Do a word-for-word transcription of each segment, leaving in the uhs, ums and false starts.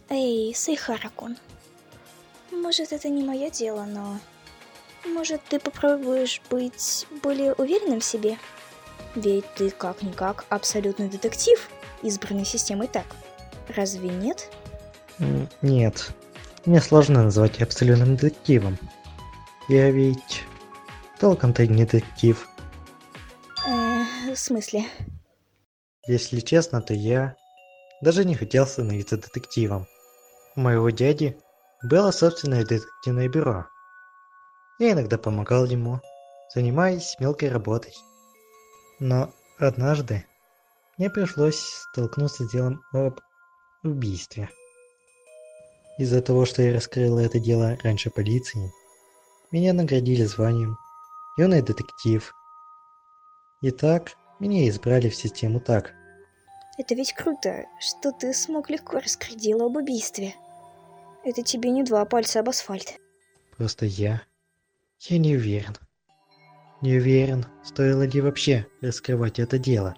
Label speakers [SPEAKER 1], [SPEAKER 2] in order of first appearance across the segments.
[SPEAKER 1] Эй, Сейхара-кун, может, это не мое дело, но... Может, ты попробуешь быть более уверенным в себе? Ведь ты как-никак абсолютный детектив, избранный системой так. Разве нет?
[SPEAKER 2] М, Нет, мне сложно назвать тебя абсолютным детективом. Я ведь толком-то не детектив.
[SPEAKER 1] Э, в смысле?
[SPEAKER 2] Если честно, то я даже не хотел становиться детективом. У моего дяди было собственное детективное бюро. Я иногда помогал ему, занимаясь мелкой работой. Но однажды мне пришлось столкнуться с делом об убийстве. Из-за того, что я раскрыл это дело раньше полиции, меня наградили званием «Юный детектив». И так меня избрали в систему так.
[SPEAKER 1] Это ведь круто, что ты смог легко раскрыть дело об убийстве. Это тебе не два пальца об асфальт.
[SPEAKER 2] Просто я... Я не уверен. Не уверен, стоило ли вообще раскрывать это дело.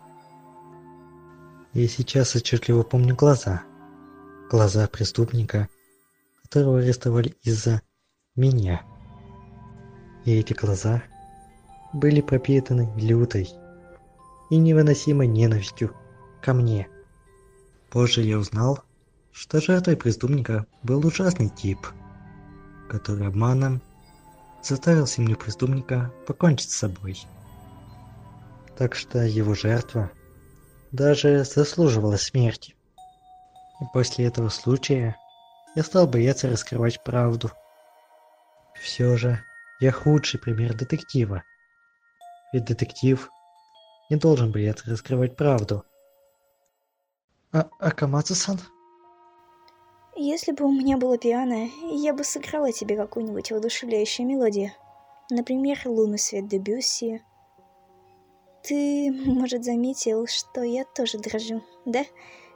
[SPEAKER 2] Я сейчас отчетливо помню глаза. Глаза преступника, которого арестовали из-за меня. И эти глаза были пропитаны лютой и невыносимой ненавистью ко мне. Позже я узнал, что жертвой преступника был ужасный тип, который обманом заставил семью преступника покончить с собой. Так что его жертва даже заслуживала смерти. И после этого случая я стал бояться раскрывать правду. Все же я худший пример детектива. Ведь детектив не должен бояться раскрывать правду. А Акамацу-сан?
[SPEAKER 1] Если бы у меня было пиано, я бы сыграла тебе какую-нибудь воодушевляющую мелодию. Например, «Лунный свет» Дебюсси. Ты, может, заметил, что я тоже дрожу, да?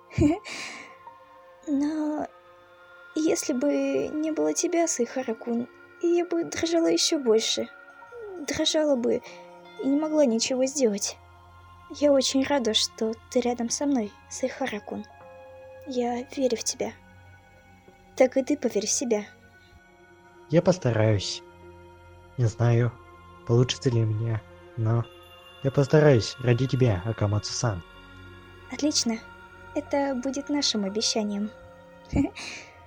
[SPEAKER 1] Но если бы не было тебя, Сейхара-кун, я бы дрожала еще больше. Дрожала бы и не могла ничего сделать. Я очень рада, что ты рядом со мной, Сейхара-кун. Я верю в тебя. Так и ты поверь в себя.
[SPEAKER 2] Я постараюсь. Не знаю, получится ли у меня, но я постараюсь ради тебя, Акамацу-сан.
[SPEAKER 1] Отлично. Это будет нашим обещанием.